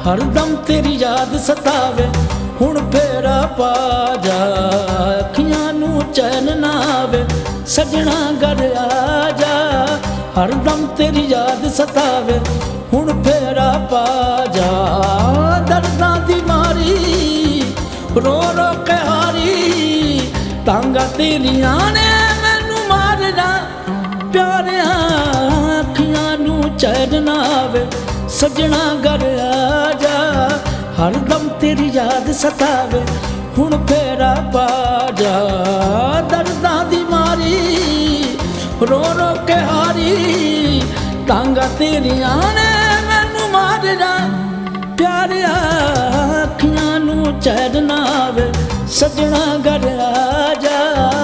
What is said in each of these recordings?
ਹਰਦਮ ਤੇਰੀ ਯਾਦ ਸਤਾਵੇ ਹੁਣ ਫੇਰਾ ਪਾ ਜਾ ਅੱਖੀਆਂ ਨੂੰ ਚੈਨ ਨਾ ਆਵੇ ਸਜਣਾ ਘਰ ਆ ਜਾ ਹਰਦਮ ਤੇਰੀ ਯਾਦ ਸਤਾਵੇ ਹੁਣ ਫੇਰਾ ਪਾ ਜਾ ਦਰਦਾਂ ਦੀ ਮਾਰੀ ਰੋ ਰੋ ਕੇ ਹਾਰੀ ਟਾਂਗਾ ਤੇਰੀਆਂ ਨੇ ਮੈਨੂੰ ਮਾਰਨਾ ਪਿਆਰਿਆ ਅੱਖੀਆਂ ਨੂੰ ਚੈਨ ਨਾ ਆਵੇ ਸਜਣਾ ਘਰ ਆ ਜਾ ਹਰਦਮ ਤੇਰੀ ਯਾਦ ਸਤਾਵੇ ਹੁਣ ਫੇਰਾ ਪਾ ਜਾ ਦਰਦਾਂ ਦੀ ਮਾਰੀ ਰੋ ਰੋ ਕੇ ਹਾਰੀ ਟਾਂਗਾ ਤੇਰੀਆਂ ਨੇ ਮੈਨੂੰ ਮਾਰਨਾ ਪਿਆਰਿਆ ਅੱਖੀਆਂ ਨੂੰ ਚੈਨ ਨਾ ਆਵੇ ਸਜਣਾ ਘਰ ਆ ਜਾ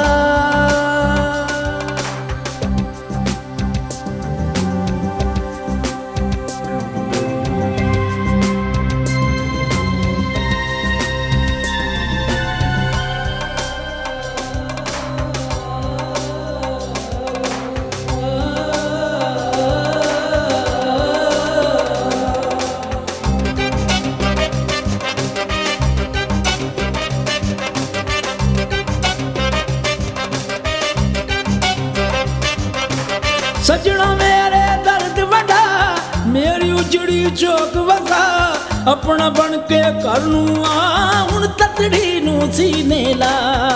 सजना मेरे दर्द वड़ा मेरी उजड़ी चौक वसा अपना बन के घर नू आ हुण ततड़ी नू सीने ला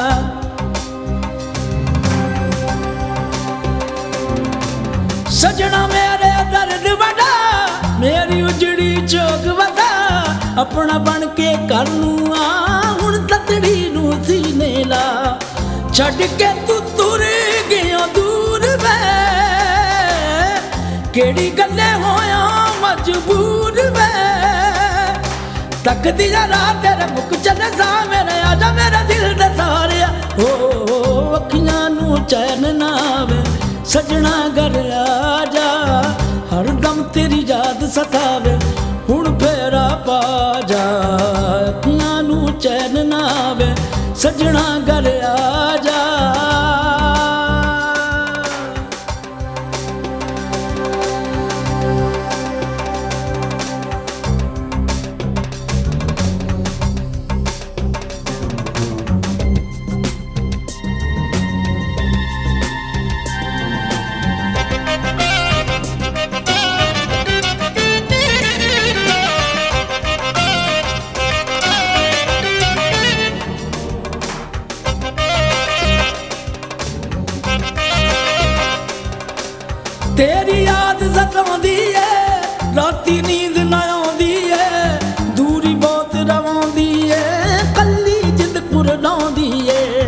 सजना मेरे दर्द वड़ा मेरी उजड़ी चौक वसा अपना बन के घर नू आ हुण ततड़ी नू सीने ला छड़ के तू तुर गया दूर वे केड़ी गल्ले होया मजबूर वे तकदी जरा तेरे मुख चले सा मेरे आजा मेरा दिल दे सारिया ओ अखियां नू चैन ना आवे सजना घर आजा हरदम तेरी याद सतावे हुण फेरा पा जा अखियां नू चैन ना आवे सजना घर आजा तेरी याद सताउंदी है राती नींद ना आउंदी है दूरी बहुत रवांदी है कल्ली जिंद कुरलाउंदी है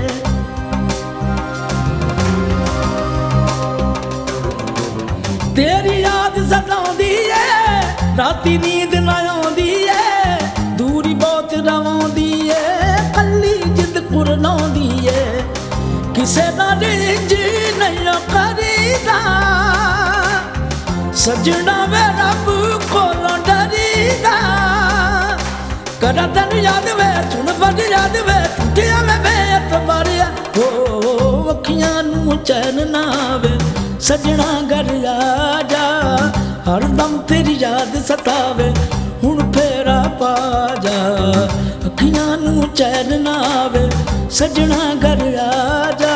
तेरी याद सताउंदी है राती नींद ना आउंदी है दूरी बहुत रवांदी है कल्ली जिंद कुरलाउंदी है किसे ना रिंज नहीं करीदा सजना वे रब कोलों डरीदा करा तेन याद वे सुन बड़ याद वे टुटिया वे बेत बारिया हो अखियां नू चैन ना आवे सजना घर आजा हरदम तेरी याद सतावे हुण फेरा पा जा अखियां नू चैन ना आवे सजना घर आजा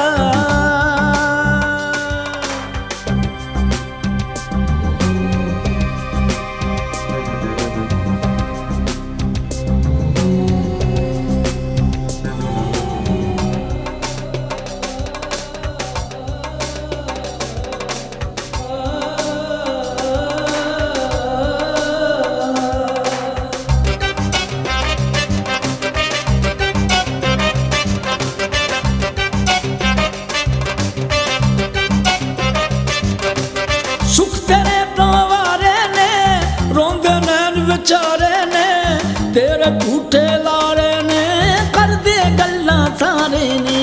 सुख तेरे तो वारे ने रोंदे नैन विचारे ने तेरे झूठे लारे ने कर दे गल्लां सारे ने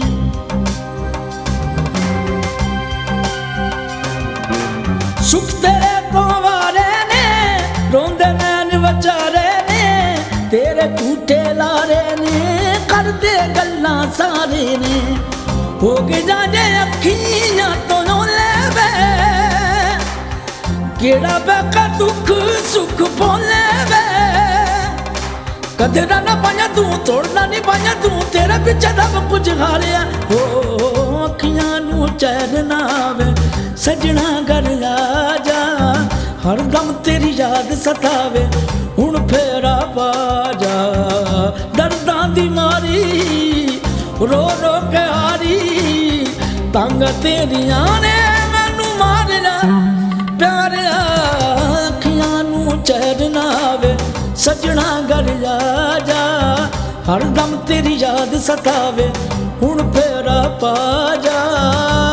सुख तेरे तो वारे ने रोंदे नैन विचारे ने तेरे झूठे लारे ने कर दे गल्लां सारे ने हो गए जाने अखियां तो ले केड़ा बेका दुख सुख बोले वे ਕਦਰਾਂ ਨਾ ਪਾਈਆਂ ਤੂੰ, ਤੋੜਨਾ ਨਹੀਂ ਪਾਈਆਂ ਤੂੰ, ਤੇਰੇ ਪਿੱਛੇ ਰੱਬ ਕੁਝ ਹਾਰਿਆ। ਹੋ ਅੱਖੀਆਂ ਨੂੰ ਚੈਨ ਨਾ ਆਵੇ, ਸਜਣਾ ਘਰ ਆ ਜਾ, ਹਰਦਮ ਤੇਰੀ ਯਾਦ ਸਤਾਵੇ, ਹੁਣ ਫੇਰਾ ਪਾ ਜਾ। ਦਰਦਾਂ ਦੀ ਮਾਰੀ ਰੋ ਰੋ ਕੇ ਹਾਰੀ, ਤੰਗ ਤੇਰੀਆਂ ਨੇ ਮੈਨੂੰ ਮਾਰਿਆ। ਪਿਆਰਿਆ ਅੱਖੀਆਂ ਨੂੰ ਚੈਨ ਨਾ ਆਵੇ, ਸਜਣਾ ਘਰ ਆ ਜਾ, ਹਰਦਮ ਤੇਰੀ ਯਾਦ ਸਤਾਵੇ, ਹੁਣ ਫੇਰਾ ਪਾ ਜਾ।